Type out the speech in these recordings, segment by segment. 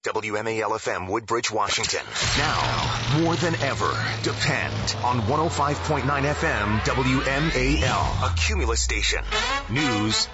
WMAL-FM Woodbridge, Washington. Now, more than ever, depend on 105.9 FM WMAL, a Cumulus station. News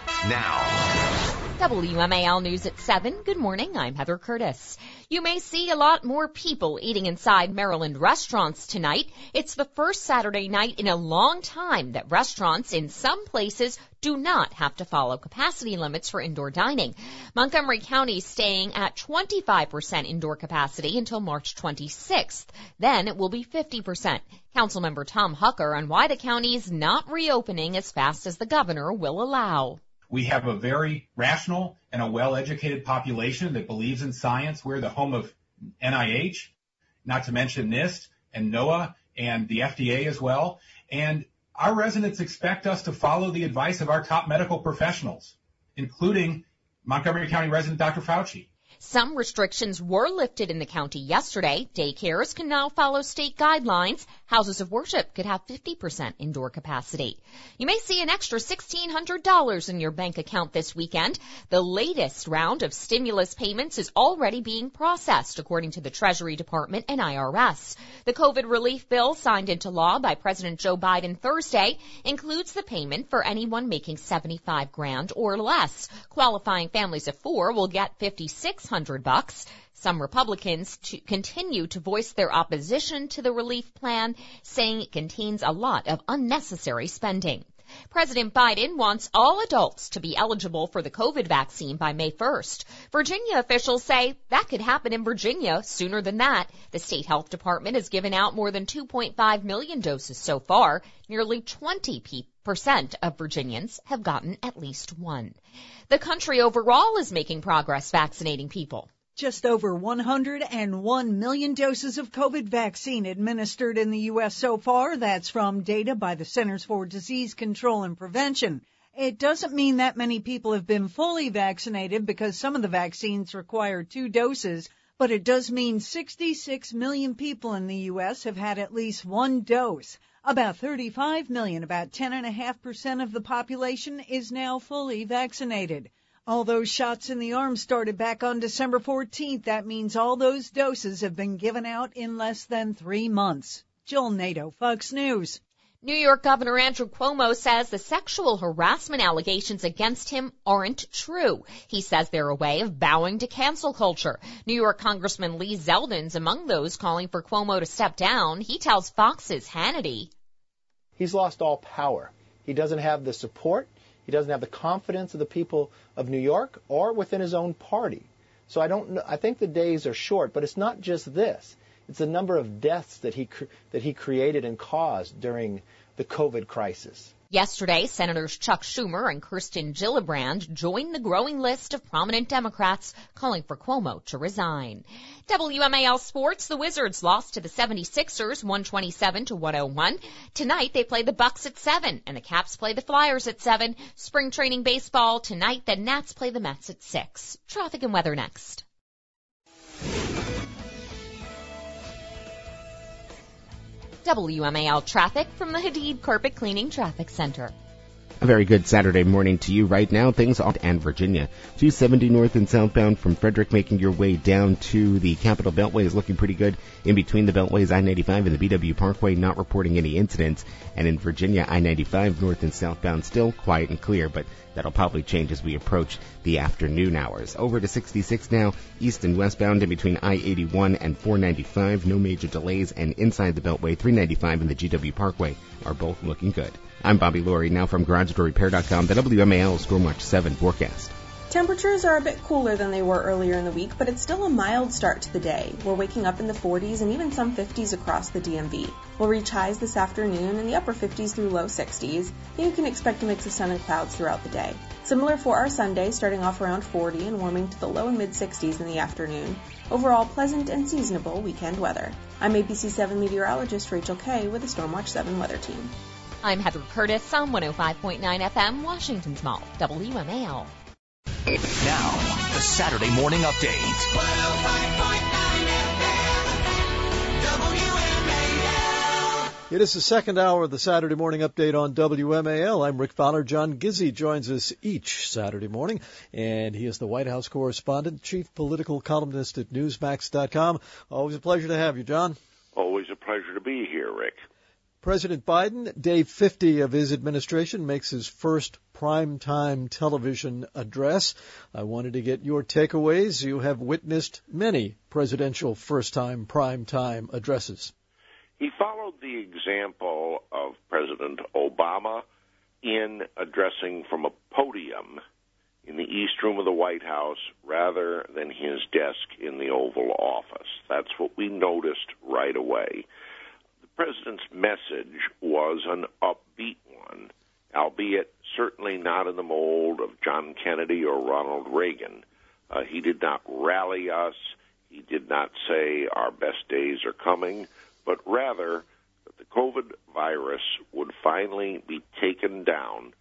now. WMAL News at 7. Good morning. I'm Heather Curtis. You may see a lot more people eating inside Maryland restaurants tonight. It's the first Saturday night in a long time that restaurants in some places do not have to follow capacity limits for indoor dining. Montgomery County is staying at 25% indoor capacity until March 26th. Then it will be 50%. Councilmember Tom Hucker on why the county is not reopening as fast as the governor will allow. We have a very rational and a well-educated population that believes in science. We're the home of NIH, not to mention NIST and NOAA and the FDA as well. And our residents expect us to follow the advice of our top medical professionals, including Montgomery County resident Dr. Fauci. Some restrictions were lifted in the county yesterday. Daycares can now follow state guidelines. Houses of worship could have 50% indoor capacity. You may see an extra $1,600 in your bank account this weekend. The latest round of stimulus payments is already being processed, according to the Treasury Department and IRS. The COVID relief bill signed into law by President Joe Biden Thursday includes the payment for anyone making $75,000 or less. Qualifying families of 4 will get $5,600. Some Republicans continue to voice their opposition to the relief plan, saying it contains a lot of unnecessary spending. President Biden wants all adults to be eligible for the COVID vaccine by May 1st. Virginia officials say that could happen in Virginia sooner than that. The state health department has given out more than 2.5 million doses so far. Nearly 20% of Virginians have gotten at least one. The country overall is making progress vaccinating people. Just over 101 million doses of COVID vaccine administered in the U.S. so far. That's from data by the Centers for Disease Control and Prevention. It doesn't mean that many people have been fully vaccinated because some of the vaccines require 2 doses, but it does mean 66 million people in the U.S. have had at least 1 dose. About 35 million, about 10.5% of the population, is now fully vaccinated. All those shots in the arm started back on December 14th. That means all those doses have been given out in less than 3 months. Jill Nato, Fox News. New York Governor Andrew Cuomo says the sexual harassment allegations against him aren't true. He says they're a way of bowing to cancel culture. New York Congressman Lee Zeldin's among those calling for Cuomo to step down. He tells Fox's Hannity. He's lost all power. He doesn't have the support. He doesn't have the confidence of the people of New York or within his own party. So I think the days are short, but it's not just this. It's the number of deaths that he created and caused during the COVID crisis. Yesterday, Senators Chuck Schumer and Kirsten Gillibrand joined the growing list of prominent Democrats calling for Cuomo to resign. WMAL Sports, the Wizards lost to the 76ers 127-101. Tonight, they play the Bucks at 7, and the Caps play the Flyers at 7. Spring training baseball tonight, the Nats play the Mets at 6. Traffic and weather next. WMAL traffic from the Hadid Carpet Cleaning Traffic Center. A very good Saturday morning to you right now. Things on and Virginia. 270 north and southbound from Frederick, making your way down to the Capitol Beltway is looking pretty good. In between the Beltways, I-95 and the BW Parkway, not reporting any incidents. And in Virginia, I-95 north and southbound still quiet and clear, but that'll probably change as we approach the afternoon hours. Over to 66 now, east and westbound in between I-81 and 495. No major delays. And inside the Beltway, 395 and the GW Parkway are both looking good. I'm Bobby Laurie, now from GarageDoorRepair.com, the WMAL Stormwatch 7 forecast. Temperatures are a bit cooler than they were earlier in the week, but it's still a mild start to the day. We're waking up in the 40s and even some 50s across the DMV. We'll reach highs this afternoon in the upper 50s through low 60s, and you can expect a mix of sun and clouds throughout the day. Similar for our Sunday, starting off around 40 and warming to the low and mid 60s in the afternoon. Overall, pleasant and seasonable weekend weather. I'm ABC 7 meteorologist Rachel Kay with the Stormwatch 7 weather team. I'm Heather Curtis on 105.9 FM, Washington's Mall, WMAL. Now, the Saturday Morning Update. 105.9 FM, WMAL. It is the second hour of the Saturday morning update on WMAL. I'm Rick Fowler. John Gizzi joins us each Saturday morning, and he is the White House correspondent, chief political columnist at Newsmax.com. Always a pleasure to have you, John. Always a pleasure to be here, Rick. President Biden, day 50 of his administration, makes his first primetime television address. I wanted to get your takeaways. You have witnessed many presidential first-time primetime addresses. He followed the example of President Obama in addressing from a podium in the East Room of the White House rather than his desk in the Oval Office. That's what we noticed right away. The president's message was an upbeat one, albeit certainly not in the mold of John Kennedy or Ronald Reagan. He did not rally us. He did not say our best days are coming, but rather that the COVID virus would finally be taken down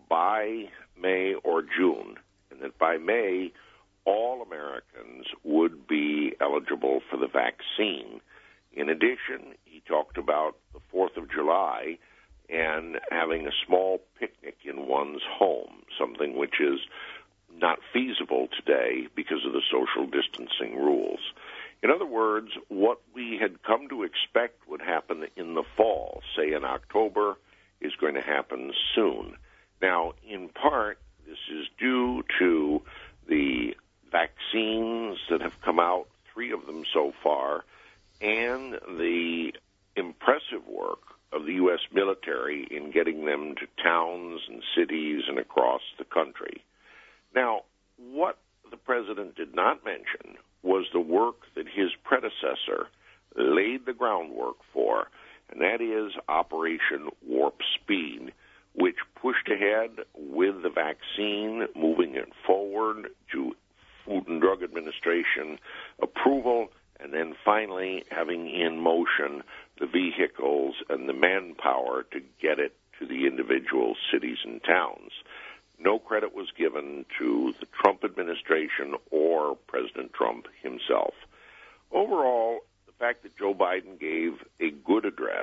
by May or June, and that by May, all Americans would be eligible for the vaccine. In addition, he talked about the 4th of July and having a small picnic in one's home, something which is not feasible today because of the social distancing rules. In other words, what we had come to expect would happen in the fall, say in October, is going to happen soon. Now, in part, this is due to the vaccines that have come out, 3 of them so far, and the impressive work of the U.S. military in getting them to towns and cities and across the country. Now, what the president did not mention was the work that his predecessor laid the groundwork for, and that is Operation Warp Speed, which pushed ahead with the vaccine, moving it forward to Food and Drug Administration approval, and then finally having in motion the vehicles and the manpower to get it to the individual cities and towns. No credit was given to the Trump administration or President Trump himself. Overall, the fact that Joe Biden gave a good address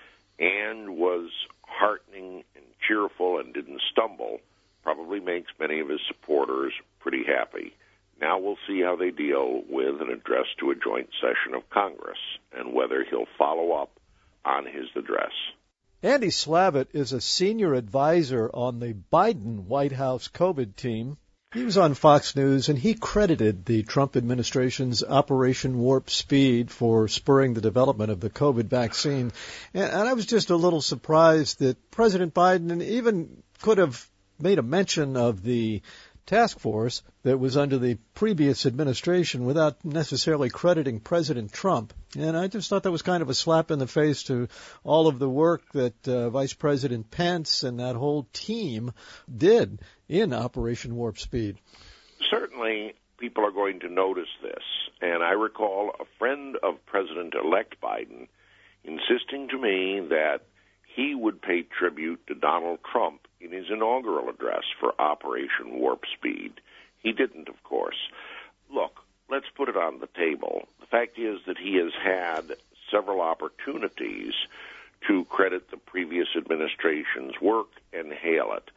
and was heartening and cheerful and didn't stumble probably makes many of his supporters pretty happy. Now we'll see how they deal with an address to a joint session of Congress and whether he'll follow up on his address. Andy Slavitt is a senior advisor on the Biden White House COVID team. He was on Fox News, and he credited the Trump administration's Operation Warp Speed for spurring the development of the COVID vaccine. And I was just a little surprised that President Biden even could have made a mention of the task force that was under the previous administration without necessarily crediting President Trump. And I just thought that was kind of a slap in the face to all of the work that Vice President Pence and that whole team did in Operation Warp Speed. Certainly, people are going to notice this. And I recall a friend of President-elect Biden insisting to me that he would pay tribute to Donald Trump in his inaugural address for Operation Warp Speed. He didn't, of course. Look, let's put it on the table. The fact is that he has had several opportunities to credit the previous administration's work and hail it.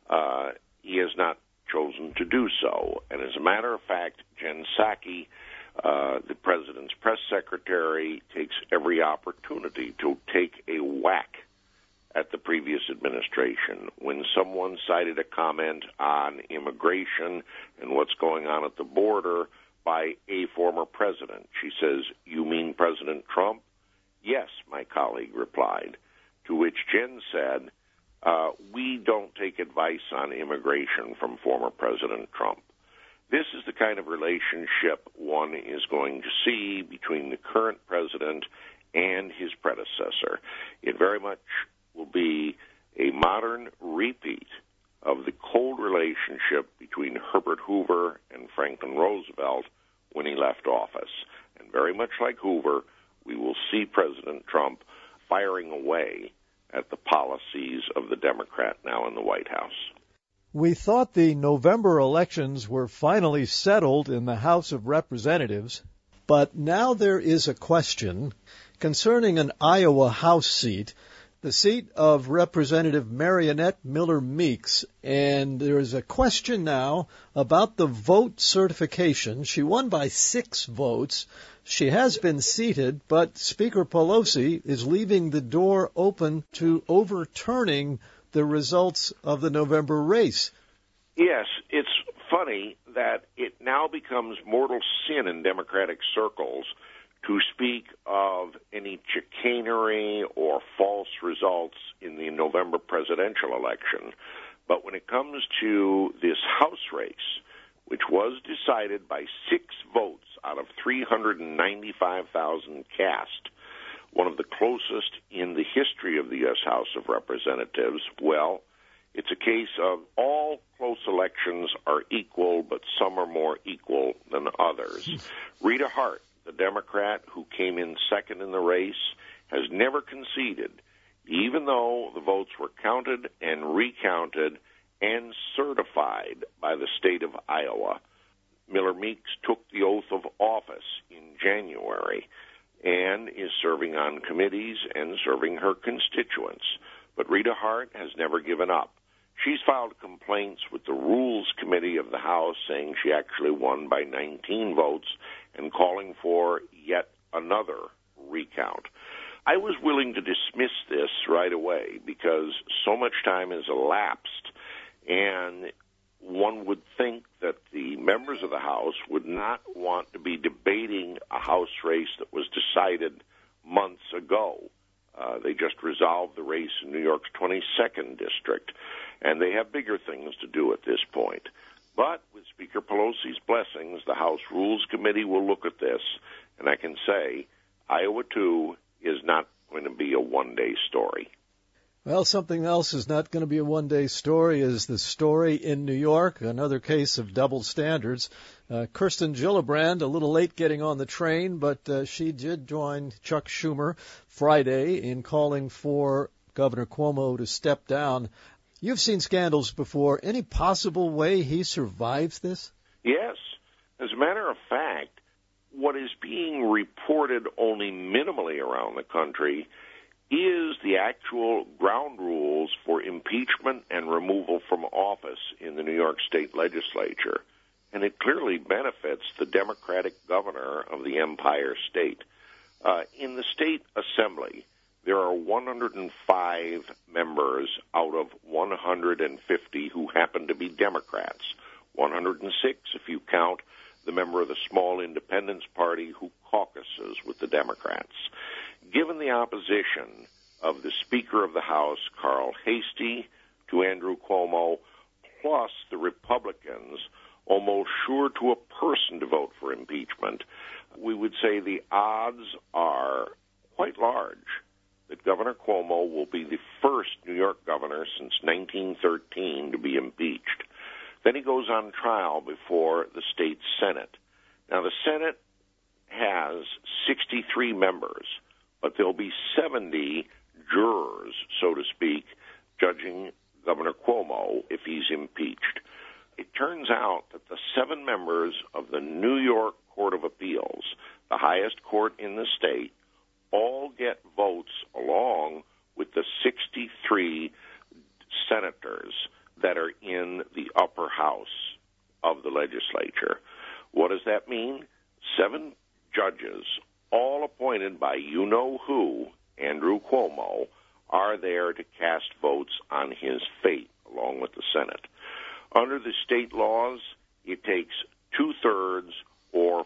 He has not chosen to do so. And as a matter of fact, Jen Psaki, the president's press secretary, takes every opportunity to take a whack at the previous administration. When someone cited a comment on immigration and what's going on at the border by a former president, she says, "You mean President Trump?" "Yes," my colleague replied, to which Jen said, "We don't take advice on immigration from former President Trump." This is the kind of relationship one is going to see between the current president and his predecessor. It very much will be a modern repeat of the cold relationship between Herbert Hoover and Franklin Roosevelt when he left office. And very much like Hoover, we will see President Trump firing away at the policies of the Democrat now in the White House. We thought the November elections were finally settled in the House of Representatives, But now there is a question concerning an Iowa House seat, the seat of Representative Marionette Miller Meeks. And there is a question now about the vote certification. She won by 6 votes. She has been seated, but Speaker Pelosi is leaving the door open to overturning the results of the November race. Yes, it's funny that it now becomes mortal sin in Democratic circles to speak of any chicanery or false results in the November presidential election. But when it comes to this House race, which was decided by 6 votes out of 395,000 cast, one of the closest in the history of the U.S. House of Representatives, well, it's a case of all close elections are equal, but some are more equal than others. Rita Hart, the Democrat who came in second in the race, has never conceded, even though the votes were counted and recounted and certified by the state of Iowa. Miller Meeks took the oath of office in January and is serving on committees and serving her constituents. But Rita Hart has never given up. She's filed complaints with the Rules Committee of the House saying she actually won by 19 votes and calling for yet another recount. I was willing to dismiss this right away because so much time has elapsed, and one would think that the members of the House would not want to be debating a House race that was decided months ago. They just resolved the race in New York's 22nd district, and they have bigger things to do at this point. But with Speaker Pelosi's blessings, the House Rules Committee will look at this, and I can say Iowa 2 is not going to be a one-day story. Well, something else is not going to be a one-day story is the story in New York, another case of double standards. Kirsten Gillibrand, a little late getting on the train, but she did join Chuck Schumer Friday in calling for Governor Cuomo to step down. You've seen scandals before. Any possible way he survives this? Yes. As a matter of fact, what is being reported only minimally around the country is the actual ground rules for impeachment and removal from office in the New York State Legislature. And it clearly benefits the Democratic governor of the Empire State. In the state assembly, there are 105 members out of 150 who happen to be Democrats. 106 if you count the member of the small independence party who caucuses with the Democrats. Given the opposition of the Speaker of the House, Carl Heastie, to Andrew Cuomo, plus the Republicans, almost sure to a person to vote for impeachment, we would say the odds are quite large that Governor Cuomo will be the first New York governor since 1913 to be impeached. Then he goes on trial before the state Senate. Now, the Senate has 63 members, but there'll be 70 jurors, so to speak, judging Governor Cuomo if he's impeached. It turns out that the 7 members of the New York Court of Appeals, the highest court in the state, all get votes along with the 63 senators that are in the upper house of the legislature. What does that mean? 7 judges, all appointed by you-know-who, Andrew Cuomo, are there to cast votes on his fate, along with the Senate. Under the state laws, it takes 2/3 or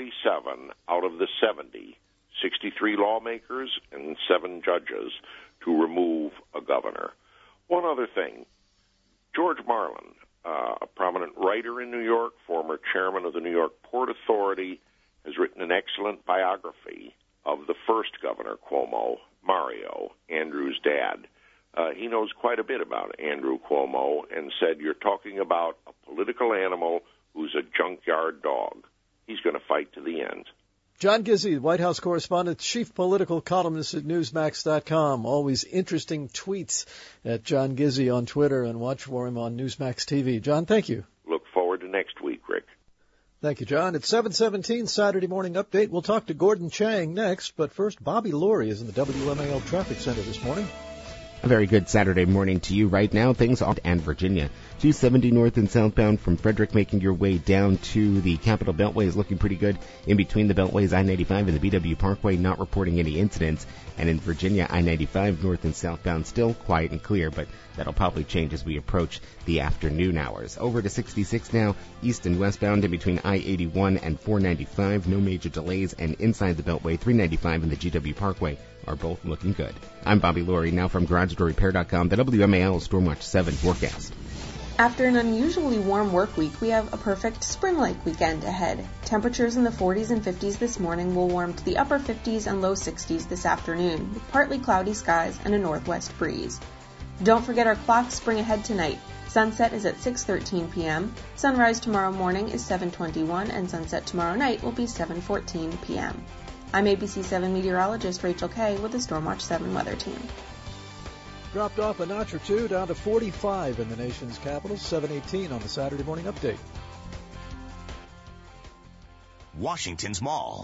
47 out of the 70, 63 lawmakers and 7 judges, to remove a governor. One other thing, George Marlin, a prominent writer in New York, former chairman of the New York Port Authority, has written an excellent biography of the first Governor Cuomo, Mario, Andrew's dad. He knows quite a bit about Andrew Cuomo and said, you're talking about a political animal who's a junkyard dog. He's going to fight to the end. John Gizzi, White House correspondent, chief political columnist at Newsmax.com. Always interesting tweets at John Gizzi on Twitter, and watch for him on Newsmax TV. John, thank you. Look forward to next week, Rick. Thank you, John. It's 7:17 Saturday Morning Update. We'll talk to Gordon Chang next, but first, Bobby Laurie is in the WMAL Traffic Center this morning. A very good Saturday morning to you. Right now, things are and Virginia. 270 north and southbound from Frederick, making your way down to the Capitol Beltway is looking pretty good. In between the Beltways, I-95 and the BW Parkway, not reporting any incidents. And in Virginia, I-95 north and southbound still quiet and clear, but that'll probably change as we approach the afternoon hours. Over to 66 now, east and westbound in between I-81 and 495, no major delays, and inside the Beltway, 395 and the GW Parkway are both looking good. I'm Bobby Laurie, now from GarageDoorRepair.com, the WMAL Stormwatch 7 forecast. After an unusually warm work week, we have a perfect spring-like weekend ahead. Temperatures in the 40s and 50s this morning will warm to the upper 50s and low 60s this afternoon, with partly cloudy skies and a northwest breeze. Don't forget our clocks spring ahead tonight. Sunset is at 6:13 p.m., sunrise tomorrow morning is 7:21, and sunset tomorrow night will be 7:14 p.m. I'm ABC 7 meteorologist Rachel Kay with the Stormwatch 7 weather team. Dropped off a notch or two, down to 45 in the nation's capital, 7:18 on the Saturday Morning Update. Washington's Mall,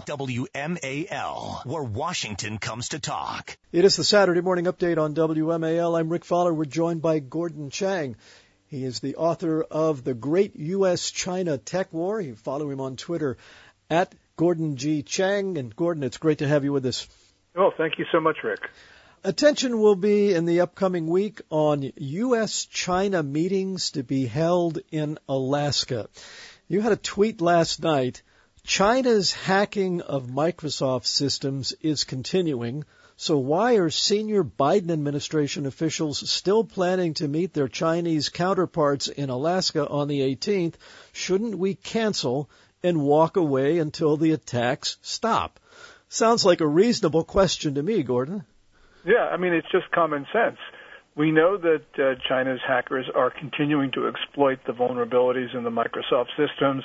WMAL, where Washington comes to talk. It is the Saturday Morning Update on WMAL. I'm Rick Fowler. We're joined by Gordon Chang. He is the author of The Great U.S.-China Tech War. You follow him on Twitter at Gordon G. Chang. And Gordon, it's great to have you with us. Oh, thank you so much, Rick. Attention will be in the upcoming week on U.S.-China meetings to be held in Alaska. You had a tweet last night. China's hacking of Microsoft systems is continuing, so why are senior Biden administration officials still planning to meet their Chinese counterparts in Alaska on the 18th? Shouldn't we cancel and walk away until the attacks stop? Sounds like a reasonable question to me, Gordon. Yeah, I mean, it's just common sense. We know that China's hackers are continuing to exploit the vulnerabilities in the Microsoft systems.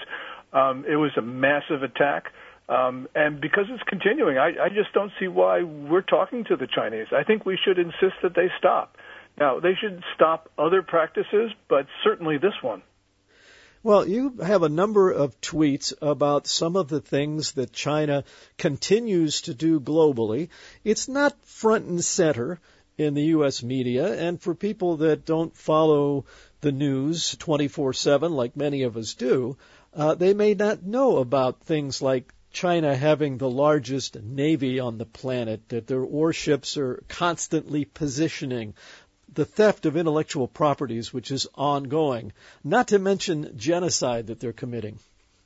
It was a massive attack, and because it's continuing, I just don't see why we're talking to the Chinese. I think we should insist that they stop. Now, they should stop other practices, but certainly this one. Well, you have a number of tweets about some of the things that China continues to do globally. It's not front and center in the U.S. media, and for people that don't follow the news 24/7 like many of us do, they may not know about things like China having the largest navy on the planet, that their warships are constantly positioning, the theft of intellectual properties, which is ongoing, not to mention genocide that they're committing.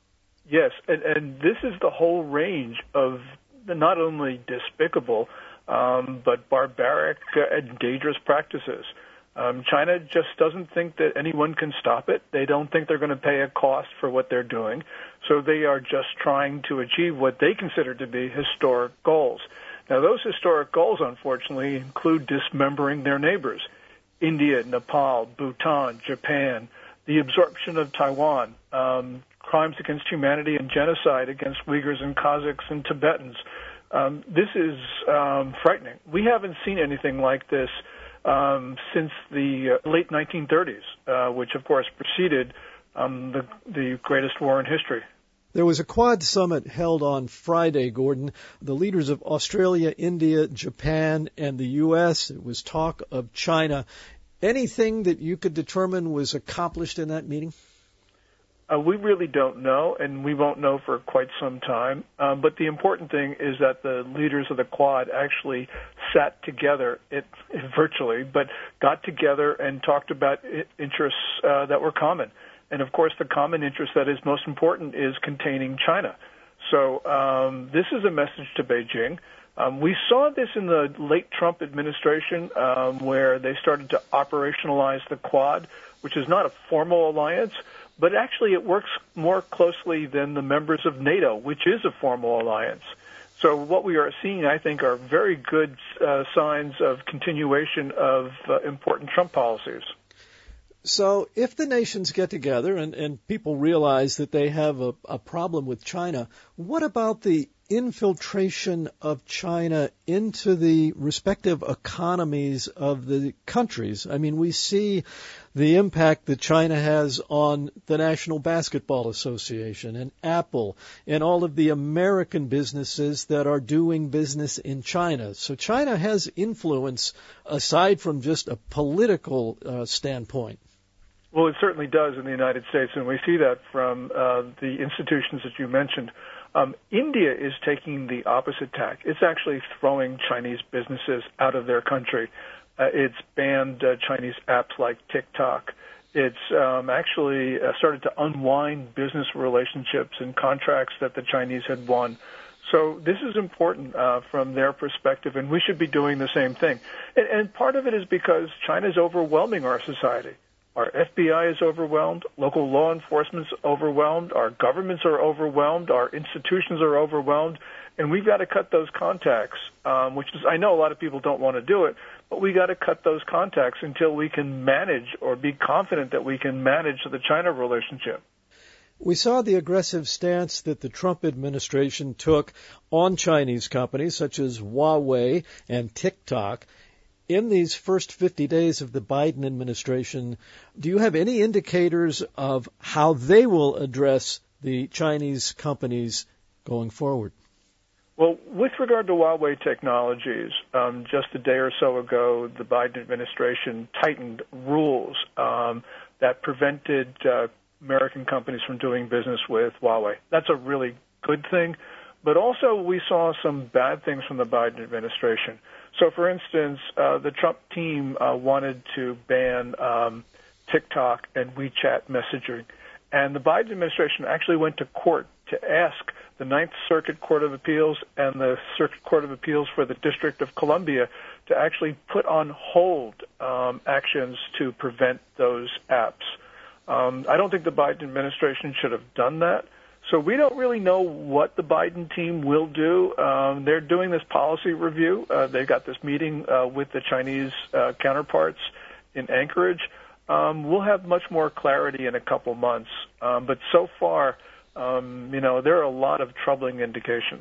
Yes, and this is the whole range of not only despicable, but barbaric and dangerous practices. China just doesn't think that anyone can stop it. They don't think they're going to pay a cost for what they're doing. So they are just trying to achieve what they consider to be historic goals. Now, those historic goals, unfortunately, include dismembering their neighbors. India, Nepal, Bhutan, Japan, the absorption of Taiwan, crimes against humanity and genocide against Uyghurs and Kazakhs and Tibetans. This is frightening. We haven't seen anything like this since the late 1930s, which, of course, preceded the greatest war in history. There was a Quad summit held on Friday, Gordon. The leaders of Australia, India, Japan, and the U.S. It was talk of China. Anything that you could determine was accomplished in that meeting? We really don't know, and we won't know for quite some time. But the important thing is that the leaders of the Quad actually sat together, virtually, but got together and talked about interests that were common. And, of course, the common interest that is most important is containing China. So this is a message to Beijing. We saw this in the late Trump administration where they started to operationalize the Quad, which is not a formal alliance, but actually it works more closely than the members of NATO, which is a formal alliance. So what we are seeing, I think, are very good signs of continuation of important Trump policies. So if the nations get together and people realize that they have a problem with China, what about the infiltration of China into the respective economies of the countries. I mean, we see the impact that China has on the National Basketball Association and Apple and all of the American businesses that are doing business in China. So China has influence aside from just a political standpoint. Well, it certainly does in the United States, and we see that from the institutions that you mentioned. India is taking the opposite tack. It's actually throwing Chinese businesses out of their country. It's banned Chinese apps like TikTok. It's actually started to unwind business relationships and contracts that the Chinese had won. So this is important from their perspective, and we should be doing the same thing. And part of it is because China is overwhelming our society. Our FBI is overwhelmed, local law enforcement's overwhelmed, our governments are overwhelmed, our institutions are overwhelmed, and we've got to cut those contacts, which is, I know a lot of people don't want to do it, but we got to cut those contacts until we can manage or be confident that we can manage the China relationship. We saw the aggressive stance that the Trump administration took on Chinese companies such as Huawei and TikTok. In these first 50 days of the Biden administration, do you have any indicators of how they will address the Chinese companies going forward? Well, with regard to Huawei Technologies, just a day or so ago, the Biden administration tightened rules that prevented American companies from doing business with Huawei. That's a really good thing. But also we saw some bad things from the Biden administration. So, for instance, the Trump team wanted to ban TikTok and WeChat messaging. And the Biden administration actually went to court to ask the Ninth Circuit Court of Appeals and the Circuit Court of Appeals for the District of Columbia to actually put on hold actions to prevent those apps. I don't think the Biden administration should have done that. So we don't really know what the Biden team will do. They're doing this policy review. They've got this meeting with the Chinese counterparts in Anchorage. We'll have much more clarity in a couple months. But so far, there are a lot of troubling indications.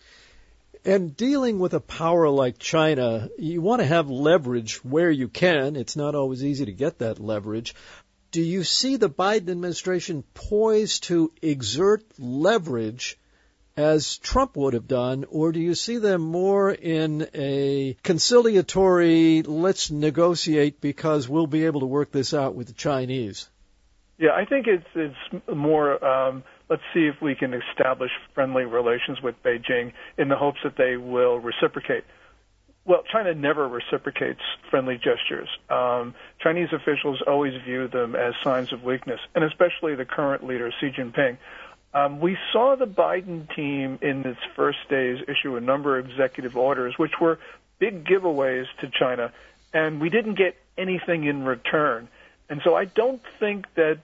And dealing with a power like China, you want to have leverage where you can. It's not always easy to get that leverage. Do you see the Biden administration poised to exert leverage as Trump would have done, or do you see them more in a conciliatory, let's negotiate because we'll be able to work this out with the Chinese? Yeah, I think it's more, let's see if we can establish friendly relations with Beijing in the hopes that they will reciprocate. Well, China never reciprocates friendly gestures. Chinese officials always view them as signs of weakness, and especially the current leader, Xi Jinping. We saw the Biden team in its first days issue a number of executive orders, which were big giveaways to China, and we didn't get anything in return. And so I don't think that,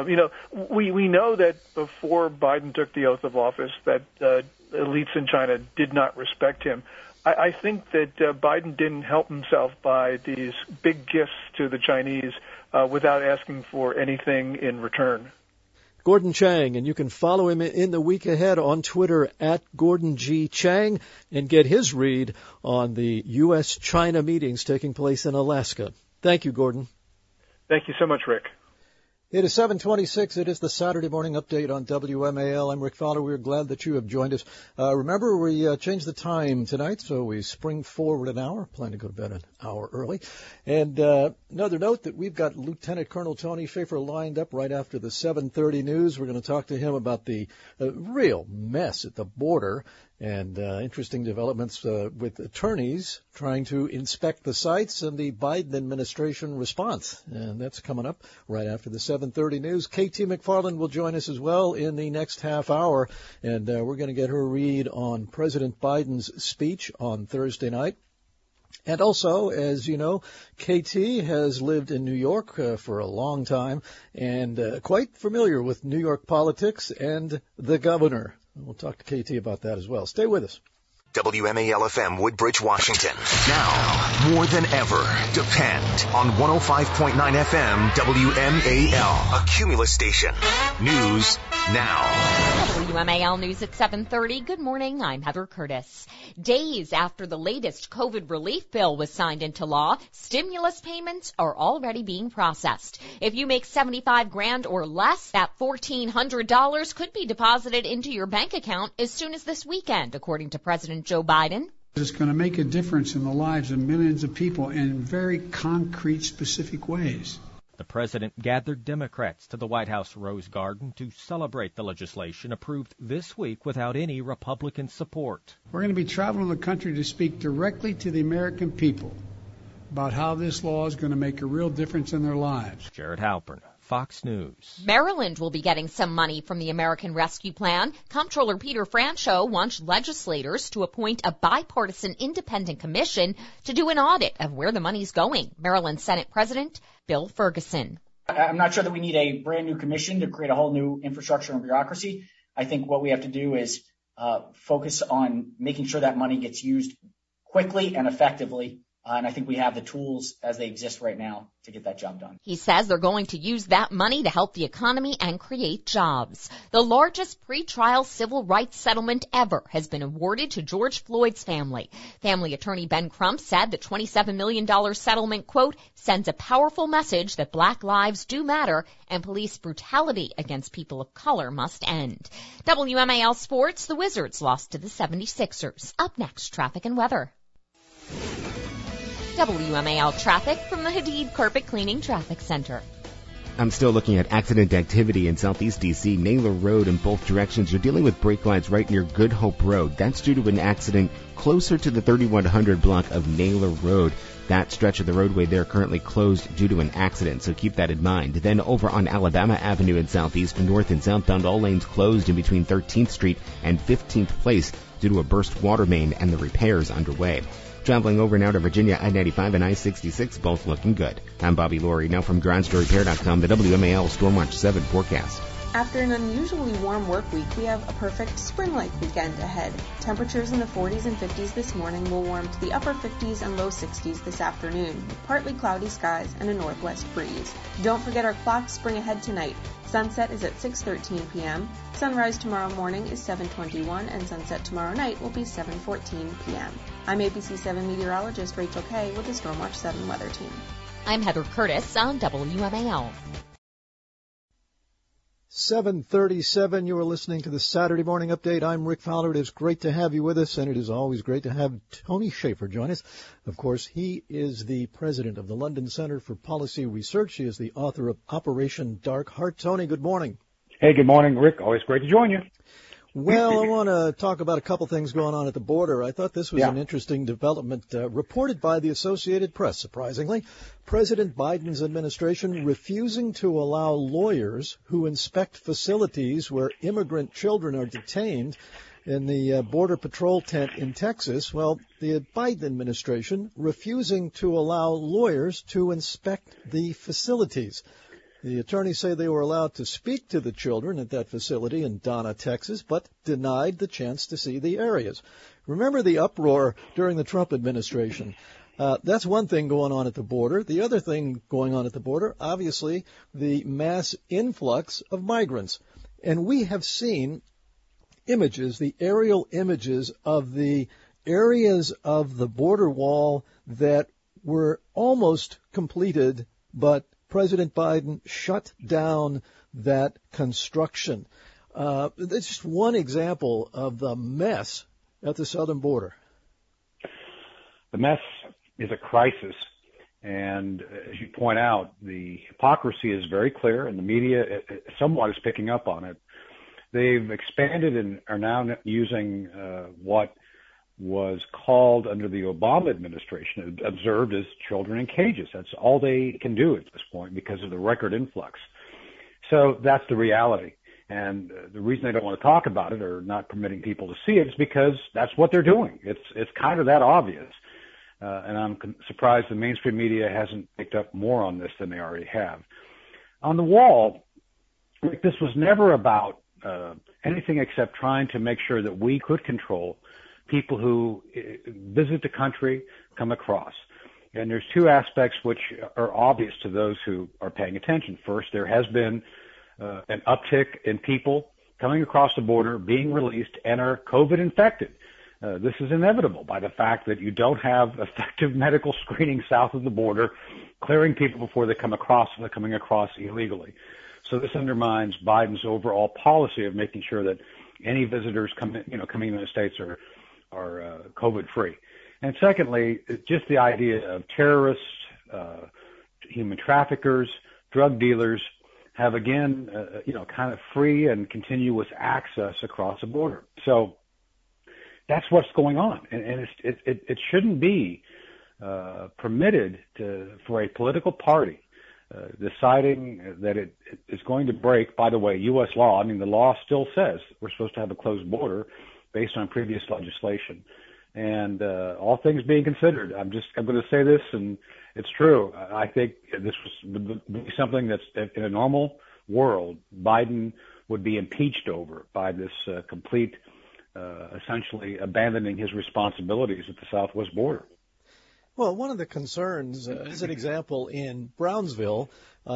we know that before Biden took the oath of office that elites in China did not respect him. I think that Biden didn't help himself by these big gifts to the Chinese without asking for anything in return. Gordon Chang, and you can follow him in the week ahead on Twitter at Gordon G. Chang and get his read on the U.S.-China meetings taking place in Alaska. Thank you, Gordon. Thank you so much, Rick. It is 7:26. It is the Saturday morning update on WMAL. I'm Rick Fowler. We're glad that you have joined us. Remember, we changed the time tonight, so we spring forward an hour. Plan to go to bed an hour early. And another note that we've got Lieutenant Colonel Tony Schaefer lined up right after the 7:30 news. We're going to talk to him about the real mess at the border and interesting developments with attorneys trying to inspect the sites and the Biden administration response. And that's coming up right after the 7:30 news. KT McFarland will join us as well in the next half hour, and we're going to get her read on President Biden's speech on Thursday night. And also, as you know, KT has lived in New York for a long time and quite familiar with New York politics and the governor. We'll talk to KT about that as well. Stay with us. WMAL-FM Woodbridge, Washington. Now, more than ever, depend on 105.9 FM WMAL, a Cumulus station. News now. WMAL News at 7:30. Good morning. I'm Heather Curtis. Days after the latest COVID relief bill was signed into law, stimulus payments are already being processed. If you make $75,000 or less, that $1,400 could be deposited into your bank account as soon as this weekend, according to President Joe Biden. It's going to make a difference in the lives of millions of people in very concrete, specific ways. The president gathered Democrats to the White House Rose Garden to celebrate the legislation approved this week without any Republican support. We're going to be traveling the country to speak directly to the American people about how this law is going to make a real difference in their lives. Jared Halpern, Fox News. Maryland will be getting some money from the American Rescue Plan. Comptroller Peter Franchot wants legislators to appoint a bipartisan independent commission to do an audit of where the money's going. Maryland Senate President Bill Ferguson. I'm not sure that we need a brand new commission to create a whole new infrastructure and bureaucracy. I think what we have to do is focus on making sure that money gets used quickly and effectively. And I think we have the tools as they exist right now to get that job done. He says they're going to use that money to help the economy and create jobs. The largest pretrial civil rights settlement ever has been awarded to George Floyd's family. Family attorney Ben Crump said the $27 million settlement, quote, sends a powerful message that black lives do matter and police brutality against people of color must end. WMAL Sports, the Wizards lost to the 76ers. Up next, traffic and weather. WMAL traffic from the Hadid Carpet Cleaning Traffic Center. I'm still looking at accident activity in southeast D.C. Naylor Road in both directions. You're dealing with brake lights right near Good Hope Road. That's due to an accident closer to the 3100 block of Naylor Road. That stretch of the roadway there currently closed due to an accident, so keep that in mind. Then over on Alabama Avenue in southeast, north and southbound, all lanes closed in between 13th Street and 15th Place due to a burst water main and the repairs underway. Traveling over now to Virginia, I-95 and I-66, both looking good. I'm Bobby Laurie, now from GroundStoryPair.com, the WMAL Stormwatch 7 forecast. After an unusually warm work week, we have a perfect spring-like weekend ahead. Temperatures in the 40s and 50s this morning will warm to the upper 50s and low 60s this afternoon, with partly cloudy skies and a northwest breeze. Don't forget our clocks spring ahead tonight. Sunset is at 6:13 p.m., sunrise tomorrow morning is 7:21, and sunset tomorrow night will be 7:14 p.m. I'm ABC 7 meteorologist Rachel Kay with the Stormwatch 7 weather team. I'm Heather Curtis on WMAL. 7:37, you are listening to the Saturday Morning Update. I'm Rick Fowler. It is great to have you with us, and it is always great to have Tony Shaffer join us. Of course, he is the president of the London Center for Policy Research. He is the author of Operation Dark Heart. Tony, good morning. Hey, good morning, Rick. Always great to join you. Well, I want to talk about a couple things going on at the border. I thought this was an interesting development reported by the Associated Press, surprisingly. President Biden's administration refusing to allow lawyers who inspect facilities where immigrant children are detained in the Border Patrol tent in Texas. Well, the Biden administration refusing to allow lawyers to inspect the facilities. The attorneys say they were allowed to speak to the children at that facility in Donna, Texas, but denied the chance to see the areas. Remember the uproar during the Trump administration. That's one thing going on at the border. The other thing going on at the border, obviously, the mass influx of migrants. And we have seen images, the aerial images of the areas of the border wall that were almost completed, but President Biden shut down that construction. That's just one example of the mess at the southern border. The mess is a crisis, and as you point out, the hypocrisy is very clear, and the media somewhat is picking up on it. They've expanded and are now using what was called under the Obama administration, observed as children in cages. That's all they can do at this point because of the record influx. So that's the reality. And the reason they don't want to talk about it or not permitting people to see it is because that's what they're doing. It's kind of that obvious. And I'm surprised the mainstream media hasn't picked up more on this than they already have. On the wall, this was never about anything except trying to make sure that we could control people who visit the country come across. And there's two aspects which are obvious to those who are paying attention. First, there has been an uptick in people coming across the border, being released, and are COVID infected. This is inevitable by the fact that you don't have effective medical screening south of the border, clearing people before they come across and they're coming across illegally. So this undermines Biden's overall policy of making sure that any visitors coming to the United States are COVID free. And secondly, just the idea of terrorists, human traffickers, drug dealers have again, kind of free and continuous access across the border. So that's what's going on, and it shouldn't be permitted for a political party deciding that it is going to break, by the way, U.S. law. I mean, the law still says we're supposed to have a closed border based on previous legislation. And all things being considered, I'm going to say this, and it's true. I think this would be something that's in a normal world, Biden would be impeached over by this complete, essentially abandoning his responsibilities at the southwest border. Well, one of the concerns, as an example, in Brownsville,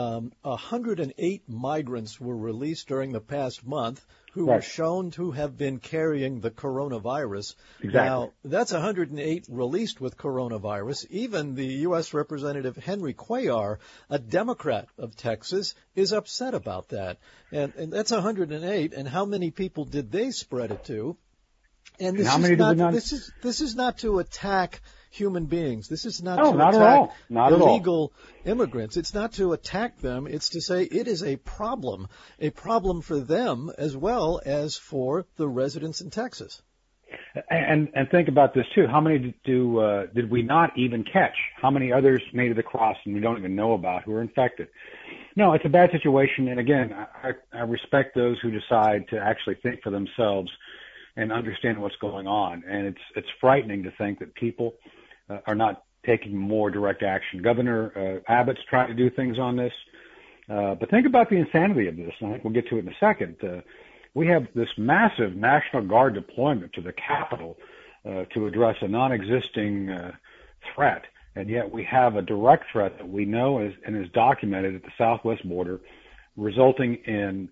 108 migrants were released during the past month who were shown to have been carrying the coronavirus. Exactly. Now, that's 108 released with coronavirus. Even the U.S. Representative Henry Cuellar, a Democrat of Texas, is upset about that. And that's 108. And how many people did they spread it to? And this is not to attack human beings. This is not to attack illegal immigrants. It's not to attack them. It's to say it is a problem for them as well as for the residents in Texas. And think about this too. How many did we not even catch? How many others made it across and we don't even know about who are infected? No, it's a bad situation. And again, I respect those who decide to actually think for themselves and understand what's going on. And it's frightening to think that people are not taking more direct action. Governor Abbott's trying to do things on this. But think about the insanity of this, and I think we'll get to it in a second. We have this massive National Guard deployment to the Capitol to address a non-existing threat, and yet we have a direct threat that we know is documented at the southwest border, resulting in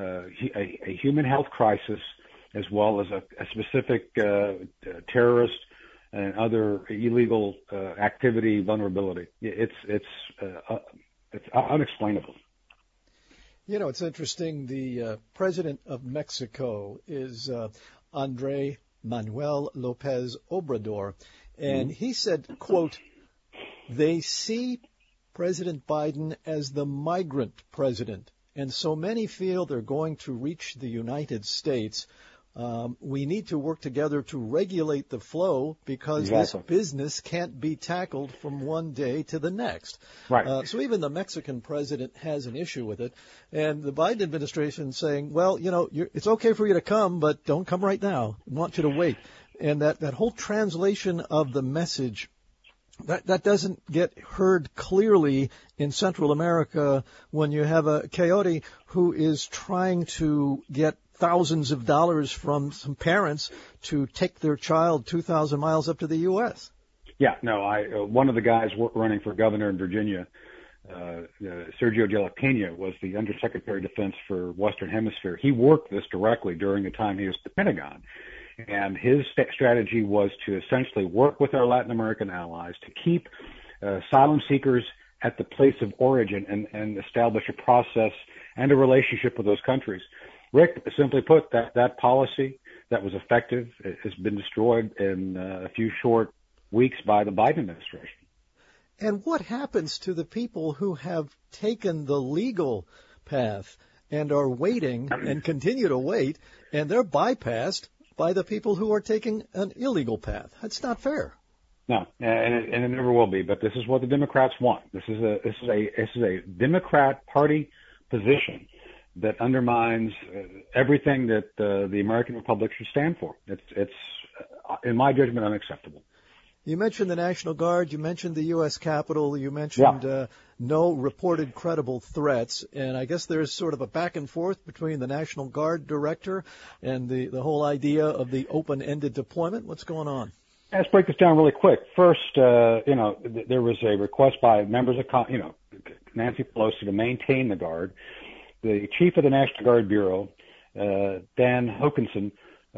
a human health crisis as well as a specific terrorist and other illegal activity vulnerability. It's unexplainable. You know, it's interesting. The president of Mexico is Andrés Manuel López Obrador, and he said, quote, "They see President Biden as the migrant president, and so many feel they're going to reach the United States. We need to work together to regulate the flow because this business can't be tackled from one day to the next." Right. So even the Mexican president has an issue with it. And the Biden administration saying, well, you know, it's okay for you to come, but don't come right now. We want you to wait. And that whole translation of the message, that doesn't get heard clearly in Central America when you have a coyote who is trying to get thousands of dollars from some parents to take their child 2,000 miles up to the U.S. Yeah, no, one of the guys running for governor in Virginia, Sergio de la Pena, was the Undersecretary of Defense for Western Hemisphere. He worked this directly during the time he was at the Pentagon. And his strategy was to essentially work with our Latin American allies to keep asylum seekers at the place of origin and establish a process and a relationship with those countries. Rick, simply put, that policy that was effective has been destroyed in a few short weeks by the Biden administration. And what happens to the people who have taken the legal path and are waiting and continue to wait, and they're bypassed by the people who are taking an illegal path? That's not fair. No, and it never will be. But this is what the Democrats want. This is a Democrat Party position that undermines everything that the American Republic should stand for. It's in my judgment, unacceptable. You mentioned the National Guard. You mentioned the U.S. Capitol. You mentioned no reported credible threats. And I guess there's sort of a back and forth between the National Guard director and the whole idea of the open-ended deployment. What's going on? Let's break this down really quick. First, there was a request by members of, Nancy Pelosi to maintain the Guard. The chief of the National Guard Bureau, Dan Hokanson,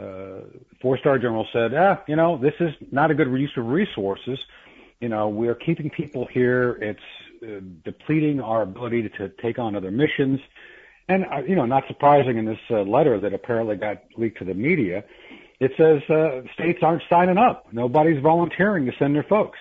4-star general, said, this is not a good use of resources. We are keeping people here. It's depleting our ability to take on other missions. And, not surprising in this letter that apparently got leaked to the media, it says states aren't signing up. Nobody's volunteering to send their folks.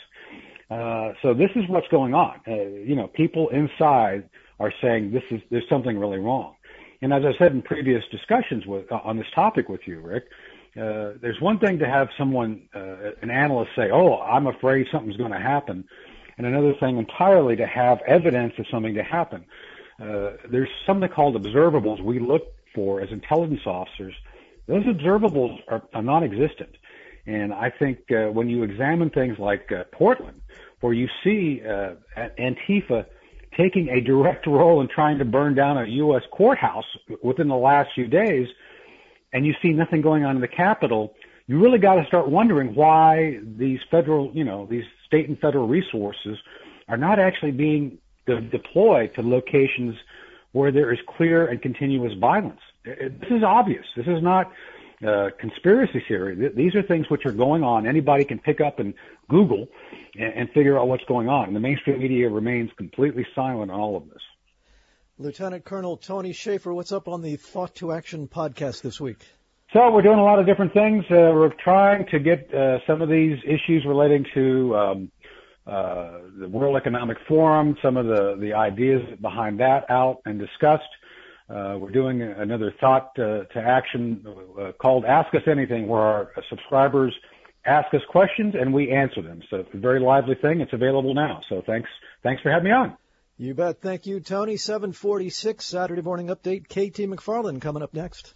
So this is what's going on. People inside are saying there's something really wrong. And as I said in previous discussions on this topic with you, Rick, there's one thing to have someone, an analyst, say, I'm afraid something's going to happen, and another thing entirely to have evidence of something to happen. There's something called observables we look for as intelligence officers. Those observables are non-existent. And I think when you examine things like Portland, where you see Antifa taking a direct role in trying to burn down a U.S. courthouse within the last few days, and you see nothing going on in the Capitol, you really got to start wondering why these federal, these state and federal resources are not actually being deployed to locations where there is clear and continuous violence. This is obvious. This is not conspiracy theory. These are things which are going on. Anybody can pick up and Google and figure out what's going on. And the mainstream media remains completely silent on all of this. Lieutenant Colonel Tony Shaffer, what's up on the Thought to Action podcast this week? So we're doing a lot of different things. We're trying to get some of these issues relating to the World Economic Forum, some of the ideas behind that out and discussed. We're doing another Thought to Action called Ask Us Anything, where our subscribers ask us questions and we answer them. So it's a very lively thing. It's available now. So thanks for having me on. You bet. Thank you, Tony. 746 Saturday Morning Update. KT McFarland coming up next.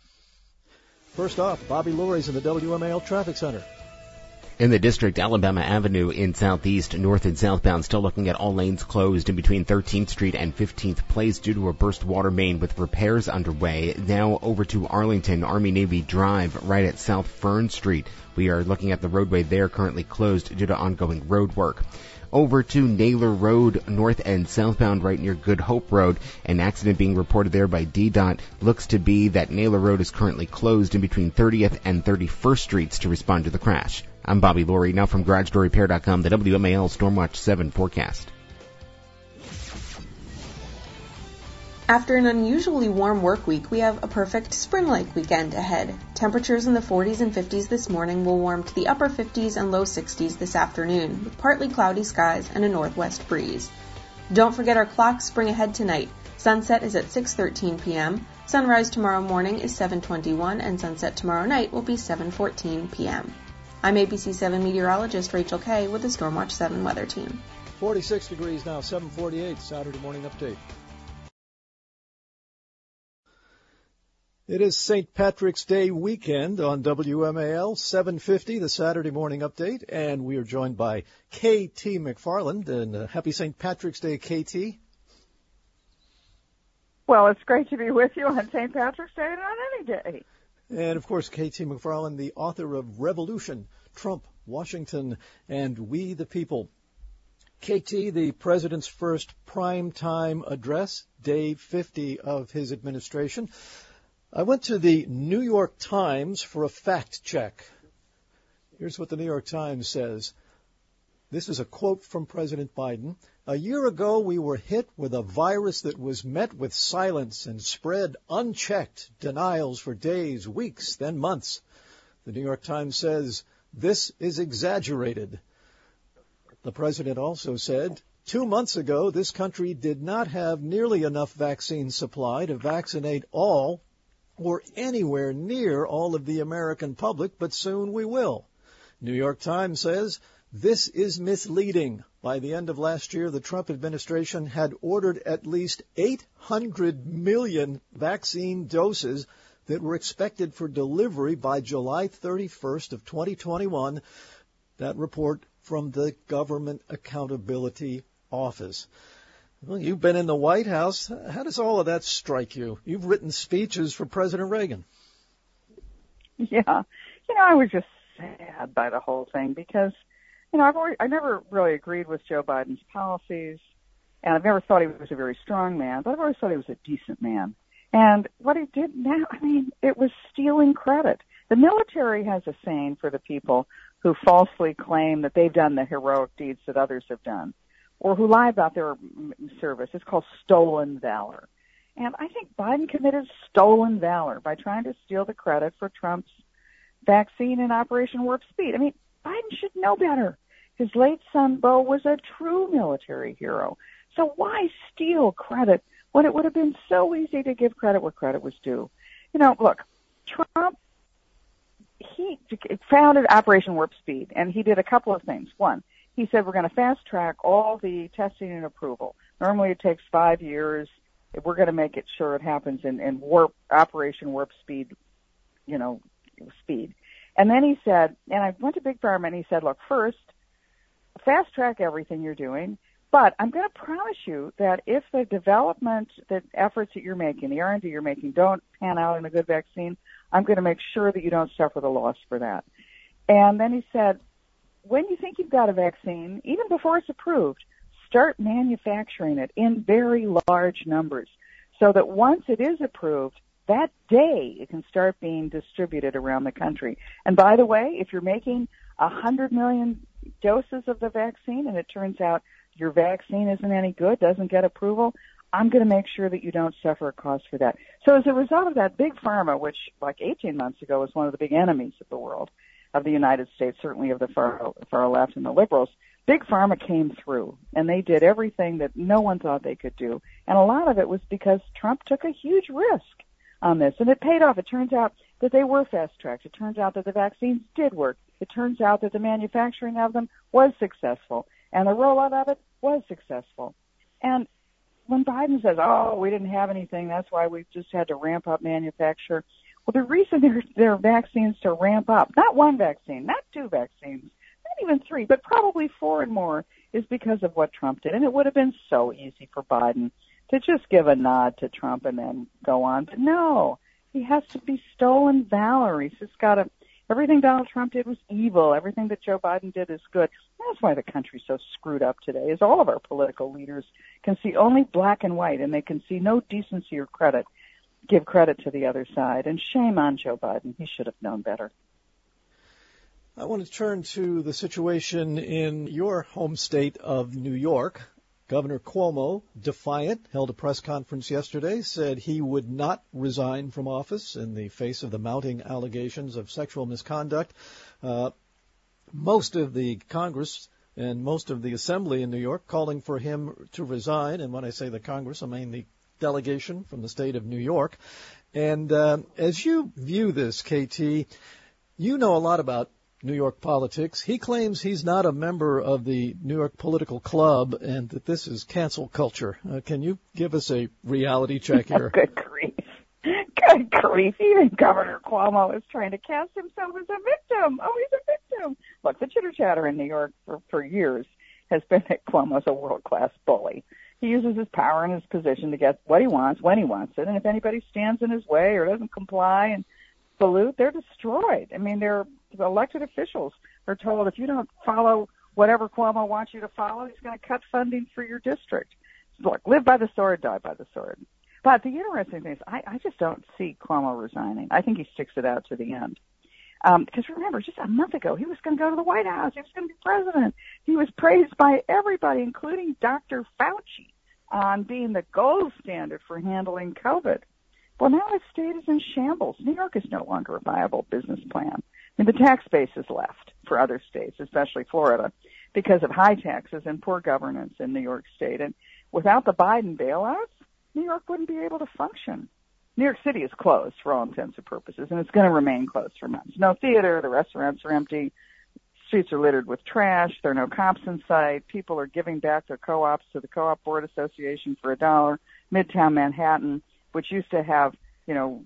First off, Bobby Lurie's in the WMAL Traffic Center. In the district, Alabama Avenue in southeast, north and southbound, still looking at all lanes closed in between 13th Street and 15th Place due to a burst water main with repairs underway. Now over to Arlington, Army-Navy Drive, right at South Fern Street. We are looking at the roadway there currently closed due to ongoing road work. Over to Naylor Road, north and southbound, right near Good Hope Road. An accident being reported there by DDOT. Looks to be that Naylor Road is currently closed in between 30th and 31st Streets to respond to the crash. I'm Bobby Lurie, now from GarageDoorRepair.com, the WMAL Stormwatch 7 forecast. After an unusually warm work week, we have a perfect spring-like weekend ahead. Temperatures in the 40s and 50s this morning will warm to the upper 50s and low 60s this afternoon, with partly cloudy skies and a northwest breeze. Don't forget our clocks spring ahead tonight. Sunset is at 6:13 p.m., sunrise tomorrow morning is 7:21, and sunset tomorrow night will be 7:14 p.m. I'm ABC 7 meteorologist Rachel Kay with the Stormwatch 7 weather team. 46 degrees now, 7:48 Saturday Morning Update. It is St. Patrick's Day weekend on WMAL 750, the Saturday Morning Update, and we are joined by KT McFarland. And happy St. Patrick's Day, KT. Well, it's great to be with you on St. Patrick's Day and on any day. And, of course, KT McFarland, the author of Revolution, Trump, Washington, and We the People. KT, the president's first primetime address, day 50 of his administration. I went to the New York Times for a fact check. Here's what the New York Times says. This is a quote from President Biden. A year ago, we were hit with a virus that was met with silence and spread unchecked, denials for days, weeks, then months. The New York Times says, this is exaggerated. The president also said, 2 months ago, this country did not have nearly enough vaccine supply to vaccinate all or anywhere near all of the American public, but soon we will. New York Times says, this is misleading. By the end of last year, the Trump administration had ordered at least 800 million vaccine doses that were expected for delivery by July 31st of 2021. That report from the Government Accountability Office. Well, you've been in the White House. How does all of that strike you? You've written speeches for President Reagan. Yeah. I was just sad by the whole thing because, I never really agreed with Joe Biden's policies, and I've never thought he was a very strong man, but I've always thought he was a decent man. And what he did now, it was stealing credit. The military has a saying for the people who falsely claim that they've done the heroic deeds that others have done, or who lie about their service. It's called stolen valor. And I think Biden committed stolen valor by trying to steal the credit for Trump's vaccine and Operation Warp Speed. Biden should know better. His late son, Beau, was a true military hero. So why steal credit when it would have been so easy to give credit where credit was due? Look, Trump, he founded Operation Warp Speed, and he did a couple of things. One, he said, we're going to fast track all the testing and approval. Normally it takes 5 years. We're going to make it sure it happens in Operation Warp Speed, speed. And then he said, and I went to Big Pharma and he said, look, first, fast track everything you're doing, but I'm going to promise you that if the development, the efforts that you're making, the R&D you're making don't pan out in a good vaccine, I'm going to make sure that you don't suffer the loss for that. And then he said, when you think you've got a vaccine, even before it's approved, start manufacturing it in very large numbers so that once it is approved, that day it can start being distributed around the country. And by the way, if you're making 100 million doses of the vaccine and it turns out your vaccine isn't any good, doesn't get approval, I'm going to make sure that you don't suffer a cost for that. So as a result of that, Big Pharma, which like 18 months ago was one of the big enemies of the world, of the United States, certainly of the far left and the liberals, Big Pharma came through, and they did everything that no one thought they could do. And a lot of it was because Trump took a huge risk on this, and it paid off. It turns out that they were fast-tracked. It turns out that the vaccines did work. It turns out that the manufacturing of them was successful, and the rollout of it was successful. And when Biden says, we didn't have anything, that's why we just had to ramp up manufacture. Well, the reason there are vaccines to ramp up, not one vaccine, not two vaccines, not even three, but probably 4 and more, is because of what Trump did. And it would have been so easy for Biden to just give a nod to Trump and then go on. But no, he has to be stolen valor. He's just got to, everything Donald Trump did was evil. Everything that Joe Biden did is good. That's why the country's so screwed up today, is all of our political leaders can see only black and white, and they can see no decency or credit, give credit to the other side. And shame on Joe Biden. He should have known better. I want to turn to the situation in your home state of New York. Governor Cuomo, defiant, held a press conference yesterday, said he would not resign from office in the face of the mounting allegations of sexual misconduct. Most of the Congress and most of the Assembly in New York calling for him to resign. And when I say the Congress, I mean the delegation from the state of New York. And as you view this, KT, you know a lot about New York politics. He claims he's not a member of the New York political club and that this is cancel culture. Can you give us a reality check here? Good grief. Good grief. Even Governor Cuomo is trying to cast himself as a victim. Oh, he's a victim. Look, the chitter-chatter in New York for years has been that Cuomo's a world-class bully. He uses his power and his position to get what he wants when he wants it. And if anybody stands in his way or doesn't comply and salute, they're destroyed. I mean, the elected officials are told if you don't follow whatever Cuomo wants you to follow, he's going to cut funding for your district. Look, live by the sword, die by the sword. But the interesting thing is I just don't see Cuomo resigning. I think he sticks it out to the end. Because remember, just a month ago, he was going to go to the White House. He was going to be president. He was praised by everybody, including Dr. Fauci, on being the gold standard for handling COVID. Well, now his state is in shambles. New York is no longer a viable business plan. I mean, the tax base is left for other states, especially Florida, because of high taxes and poor governance in New York State. And without the Biden bailouts, New York wouldn't be able to function. New York City is closed for all intents and purposes, and it's going to remain closed for months. No theater, the restaurants are empty, streets are littered with trash, there are no cops in sight, people are giving back their co-ops to the Co-op Board Association for $1. Midtown Manhattan, which used to have,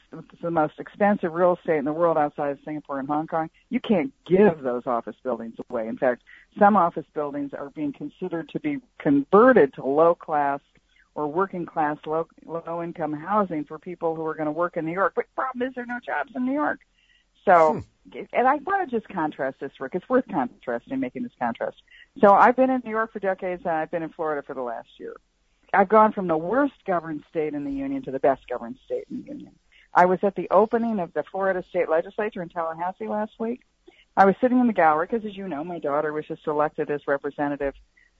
the most expensive real estate in the world outside of Singapore and Hong Kong. You can't give those office buildings away. In fact, some office buildings are being considered to be converted to low-class or working-class, low-income housing for people who are going to work in New York. But the problem is there are no jobs in New York. So, and I want to just contrast this, Rick. It's worth contrasting, making this contrast. So I've been in New York for decades, and I've been in Florida for the last year. I've gone from the worst governed state in the union to the best governed state in the union. I was at the opening of the Florida State Legislature in Tallahassee last week. I was sitting in the gallery because, as you know, my daughter was just elected as representative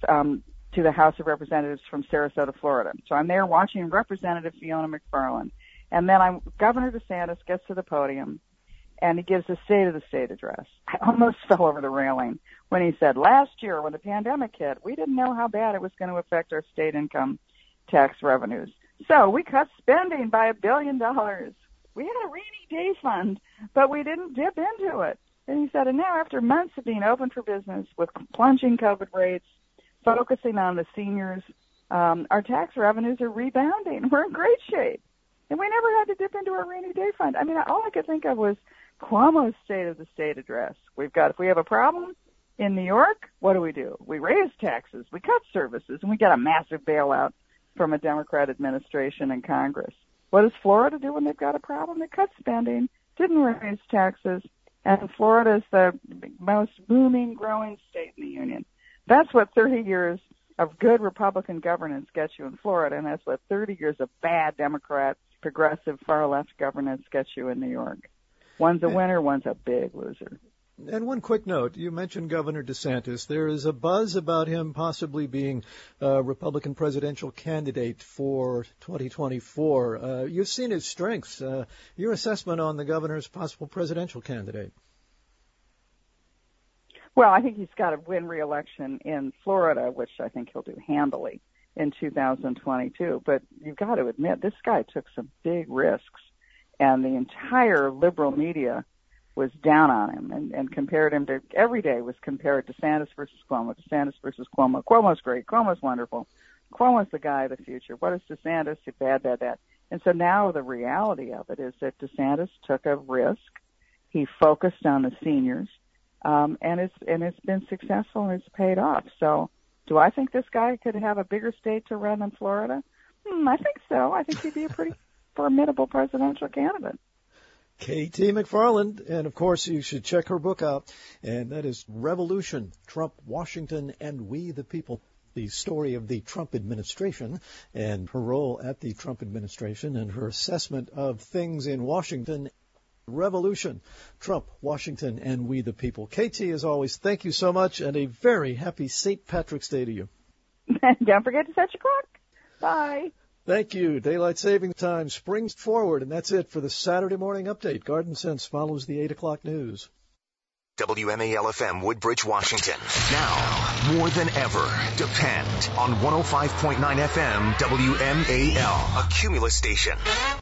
to the House of Representatives from Sarasota, Florida. So I'm there watching Representative Fiona McFarland. And then Governor DeSantis gets to the podium, and he gives a State of the State address. I almost fell over the railing when he said, last year when the pandemic hit, we didn't know how bad it was going to affect our state income tax revenues. So we cut spending by $1 billion. We had a rainy day fund, but we didn't dip into it. And he said, and now after months of being open for business with plunging COVID rates, focusing on the seniors, our tax revenues are rebounding. We're in great shape. And we never had to dip into our rainy day fund. I mean, all I could think of was Cuomo's State of the State address. If we have a problem in New York, what do? We raise taxes, we cut services, and we get a massive bailout from a Democrat administration and Congress. What does Florida do when they've got a problem? They cut spending, didn't raise taxes, and Florida is the most booming, growing state in the union. That's what 30 years of good Republican governance gets you in Florida, and that's what 30 years of bad Democrat, progressive, far-left governance gets you in New York. One's a winner, one's a big loser. And one quick note, you mentioned Governor DeSantis. There is a buzz about him possibly being a Republican presidential candidate for 2024. You've seen his strengths. Your assessment on the governor's possible presidential candidate? Well, I think he's got to win re-election in Florida, which I think he'll do handily in 2022. But you've got to admit, this guy took some big risks, and the entire liberal media was down on him and compared him to, every day was compared to DeSantis versus Cuomo, DeSantis versus Cuomo. Cuomo's great. Cuomo's wonderful. Cuomo's the guy of the future. What is DeSantis? Bad. And so now the reality of it is that DeSantis took a risk. He focused on the seniors, and it's been successful and it's paid off. So do I think this guy could have a bigger state to run than Florida? I think so. I think he'd be a pretty formidable presidential candidate. K.T. McFarland, and of course you should check her book out, and that is Revolution, Trump, Washington, and We the People. The story of the Trump administration and her role at the Trump administration and her assessment of things in Washington. Revolution, Trump, Washington, and We the People. KT, as always, thank you so much, and a very happy St. Patrick's Day to you. Don't forget to set your clock. Bye. Thank you. Daylight saving time springs forward, and that's it for the Saturday morning update. Garden Sense follows the 8 o'clock news. WMAL-FM Woodbridge, Washington. Now, more than ever, depend on 105.9 FM WMAL, a Cumulus station.